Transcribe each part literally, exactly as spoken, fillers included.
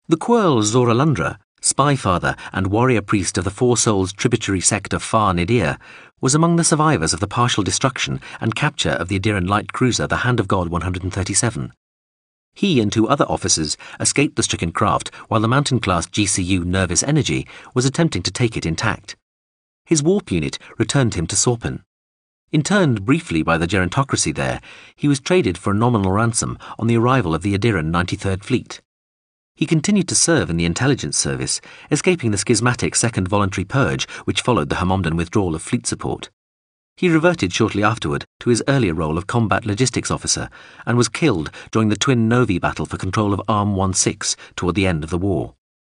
The Quirl Zoralandra, spy father and warrior priest of the Four Souls tributary sect of Far Nidir, was among the survivors of the partial destruction and capture of the Adiran light cruiser the Hand of God one hundred thirty-seven. He and two other officers escaped the stricken craft while the Mountain-class G C U Nervous Energy was attempting to take it intact. His warp unit returned him to Sorpin. Interned briefly by the gerontocracy there, he was traded for a nominal ransom on the arrival of the Adiran ninety-third Fleet. He continued to serve in the intelligence service, escaping the schismatic Second Voluntary Purge which followed the Hamomdan withdrawal of fleet support. He reverted shortly afterward to his earlier role of combat logistics officer and was killed during the Twin Novi battle for control of Arm sixteen toward the end of the war.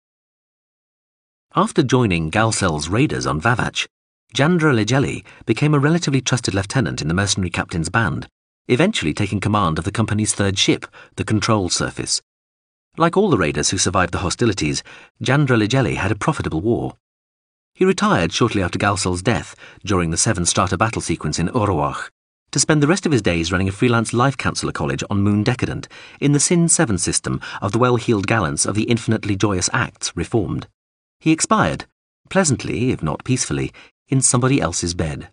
After joining Galcel's raiders on Vavach, Jandra Legeli became a relatively trusted lieutenant in the mercenary captain's band, eventually taking command of the company's third ship, the Control Surface. Like all the raiders who survived the hostilities, Jandra Legeli had a profitable war. He retired shortly after Galcel's death during the seven-strata battle sequence in Orowach, to spend the rest of his days running a freelance life counselor college on Moon Decadent in the Sin seven system of the well-heeled gallants of the Infinitely Joyous Acts Reformed. He expired, pleasantly, if not peacefully, in somebody else's bed.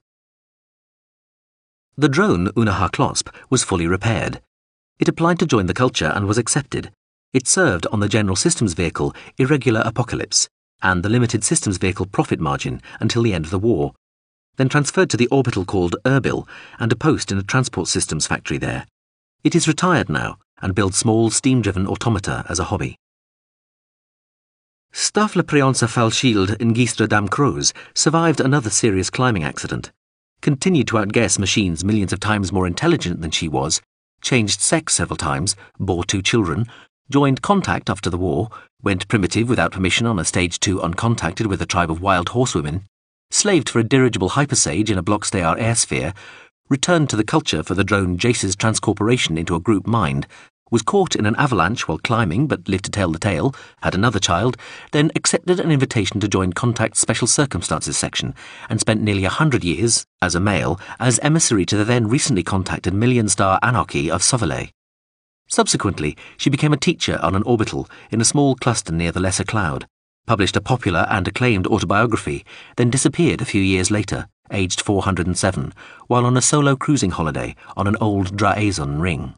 The drone Unaha Klosp was fully repaired. It applied to join the culture and was accepted. It served on the General Systems Vehicle Irregular Apocalypse and the Limited Systems Vehicle Profit Margin until the end of the war, then transferred to the orbital called Erbil and a post in a transport systems factory there. It is retired now and builds small steam-driven automata as a hobby. Staff Le Préonce Falschild in Gistra Dam Croz survived another serious climbing accident, continued to outguess machines millions of times more intelligent than she was, changed sex several times, bore two children, joined Contact after the war, went primitive without permission on a Stage two uncontacted with a tribe of wild horsewomen, slaved for a dirigible hypersage in a Blockstayar airsphere, returned to the culture for the drone Jace's transcorporation into a group mind, was caught in an avalanche while climbing but lived to tell the tale, had another child, then accepted an invitation to join Contact's Special Circumstances section, and spent nearly a hundred years, as a male, as emissary to the then recently contacted Million-Star Anarchy of Sovelay. Subsequently, she became a teacher on an orbital in a small cluster near the Lesser Cloud, published a popular and acclaimed autobiography, then disappeared a few years later, aged four hundred seven, while on a solo cruising holiday on an old Draazon ring.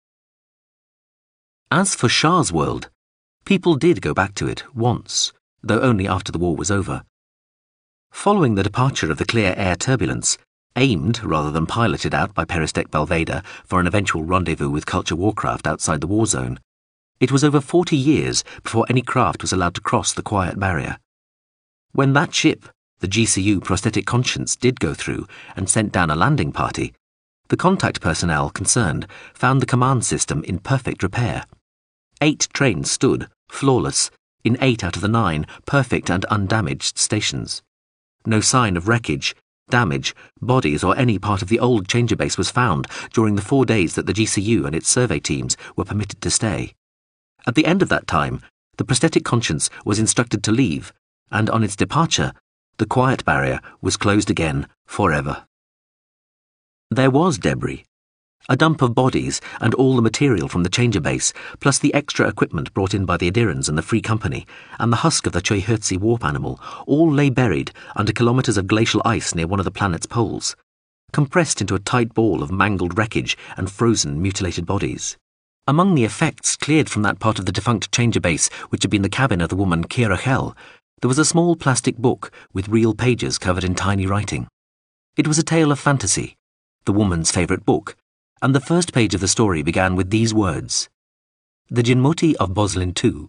As for Shah's world, people did go back to it once, though only after the war was over. Following the departure of the clear air turbulence, aimed rather than piloted out by Peristek Balveda for an eventual rendezvous with culture warcraft outside the war zone, it was over forty years before any craft was allowed to cross the quiet barrier. When that ship, the G C U Prosthetic Conscience, did go through and sent down a landing party, the contact personnel concerned found the command system in perfect repair. Eight trains stood, flawless, in eight out of the nine perfect and undamaged stations. No sign of wreckage, damage, bodies or any part of the old changer base was found during the four days that the G C U and its survey teams were permitted to stay. At the end of that time, the Prosthetic Conscience was instructed to leave, and on its departure, the quiet barrier was closed again forever. There was debris. A dump of bodies and all the material from the changer base, plus the extra equipment brought in by the Adirans and the Free Company, and the husk of the Choihertzi warp animal, all lay buried under kilometres of glacial ice near one of the planet's poles, compressed into a tight ball of mangled wreckage and frozen, mutilated bodies. Among the effects cleared from that part of the defunct changer base which had been the cabin of the woman Kira Hell, there was a small plastic book with real pages covered in tiny writing. It was a tale of fantasy, the woman's favourite book, and the first page of the story began with these words: The Jinmoti of Boslin two.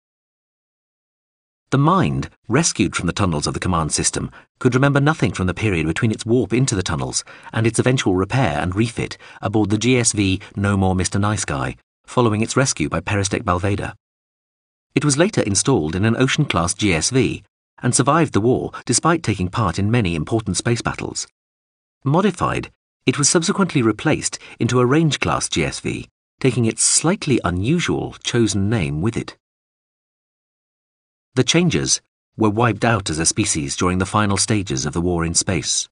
The mind, rescued from the tunnels of the command system, could remember nothing from the period between its warp into the tunnels and its eventual repair and refit aboard the G S V No More Mister Nice Guy, following its rescue by Peristek Balveda. It was later installed in an Ocean-class G S V and survived the war despite taking part in many important space battles. Modified, it was subsequently replaced into a Range-class G S V, taking its slightly unusual chosen name with it. The Changers were wiped out as a species during the final stages of the war in space.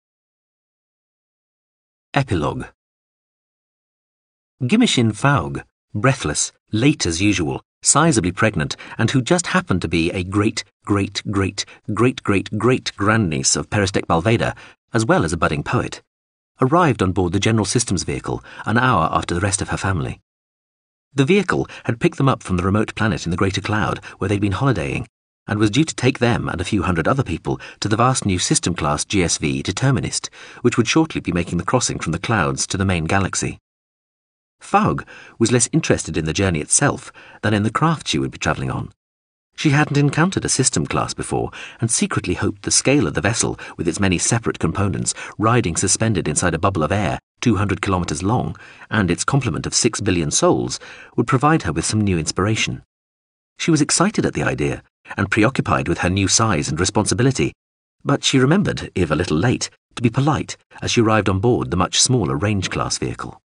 Epilogue. Gimishin Faug, breathless, late as usual, sizably pregnant, and who just happened to be a great, great, great, great, great, great grandniece of Peristek Balveda, as well as a budding poet, arrived on board the General Systems vehicle an hour after the rest of her family. The vehicle had picked them up from the remote planet in the Greater Cloud where they'd been holidaying, and was due to take them and a few hundred other people to the vast new system-class G S V Determinist, which would shortly be making the crossing from the clouds to the main galaxy. Faug was less interested in the journey itself than in the craft she would be travelling on. She hadn't encountered a system class before, and secretly hoped the scale of the vessel, with its many separate components, riding suspended inside a bubble of air two hundred kilometres long, and its complement of six billion souls, would provide her with some new inspiration. She was excited at the idea, and preoccupied with her new size and responsibility, but she remembered, if a little late, to be polite as she arrived on board the much smaller range-class vehicle.